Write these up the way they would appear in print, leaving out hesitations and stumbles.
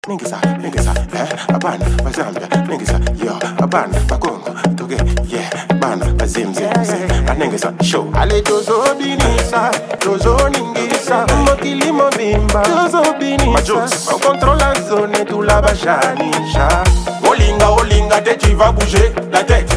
Ningisa, abana, bazambia, ningisa, yo, abana, bakongo, toge, yeah, bana, bazimze, ningisa, show. Ale tozo binisa, tozo ningisa, mokilimo bimba, tozo binisa, on contrôle la zone, tout la bachanisha. Olinga, dès tu vas bouger, la tête,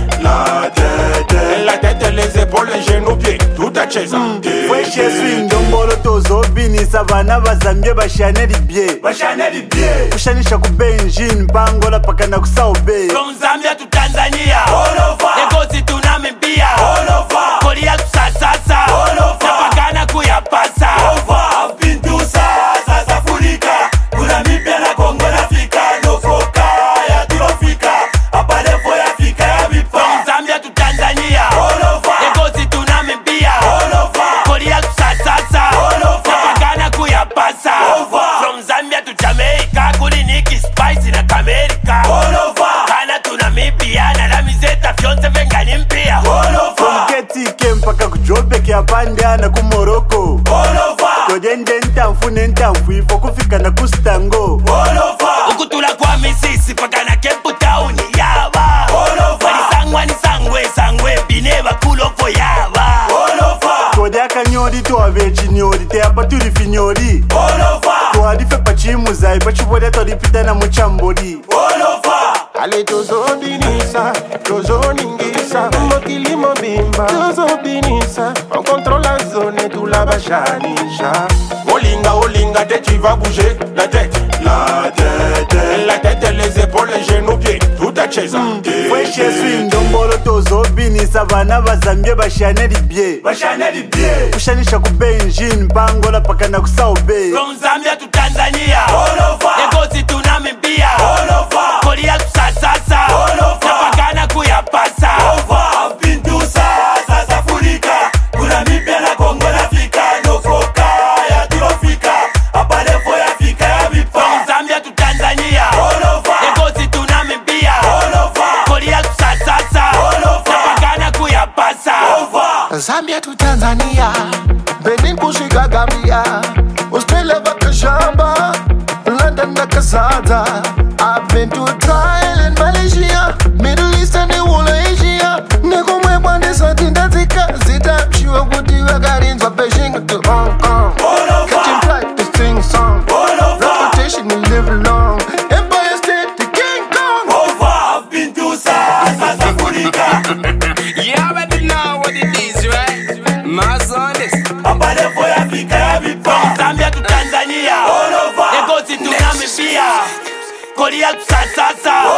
les épaules, les genoux, pieds, tout à chaise. Ouais, je suis ndombolo tozo binisa, bana bazambia, bachaneli bie. Kushanisha kubenjini pangola paka na kusaube. From Zambia to Tanzania, all over. Legosi to Namibia, all over. Korea to Sasasa, all over. Napakana kuyapasa, all over. I've been to South Africa, Namibia na Congo na Afrika, Nofoka ya Turofika, apale for Afrika ya bipa. From Zambia to Tanzania, all over. Legosi to Namibia, all over. Korea to Sasasa, all over. Napakana kuyapasa, all over. From Zambia to Jamaica, kuliniki spice na America, all over. Kana to Namibia na la mizeta fyonse vengani mpia, all over. From Ketike mpaka kujobeke ya Pandia na kumoroko, all over. Kojende ntamfu ifo kufika na kustango, all over. Ukutula kwa misisi paka na Cape Town yaba, all over. Sangwe bineba kulo for yaba, all over. Kodya kanyori to avechi nyori te apa turi finyori, all over. To adife pachimuza ipachibode to dipita na muchambodi, all over. Ale tozo binisa, tozo ningisa, mokilimo bimba, tozo binisa, on contrôle la zone, tout la bachanisha. Olinga, dès tu vas bouger, la tête, les épaules, les genoux, pieds, tout à chaise. Ouais, je suis ndombolo tozo binisa, bana bazambia, bachaneli bie. Kushanisha kubenjini pangola paka na kusaube. From Zambia to Tanzania, all over. Legosi to Namibia, all over. Korea to Sasasa, all over. Napakana kuyapasa, all over. I've been to South Africa, Namibia na Congo na Afrika, Nofoka ya Turofika, apale for Afrika ya bipa. From Zambia to Tanzania, all over. Legosi to Namibia, all over. Korea to Sasasa, all over. Napakana kuyapasa, all over. Zambia to Tanzania, Benin kushika Gambia, Australia bakashamba, London na Kazaza. I've been to trial in Malaysia, Middle East and the whole of Asia. Nego mwebande satinda zita, shiwa kuti wakarinzwa Beijing to Hong Kong. Catching flight to sing song, reputation will live long. Empire State to King Kong. I've been to South Africa. You already know what it is, right? My son is Apale for Africa ya bipa. From Zambia to Tanzania, all over. Legosi to Namibia, Korea to Sasasa,